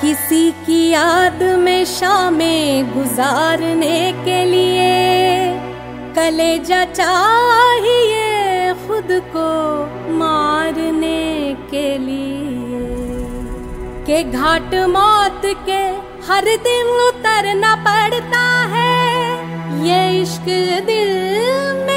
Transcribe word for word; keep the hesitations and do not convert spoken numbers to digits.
किसी की याद में शामें गुजारने के लिए कलेजा चाहिए खुद को मारने के लिए, के घाट मौत के हर दिन उतरना पड़ता है, ये इश्क दिल में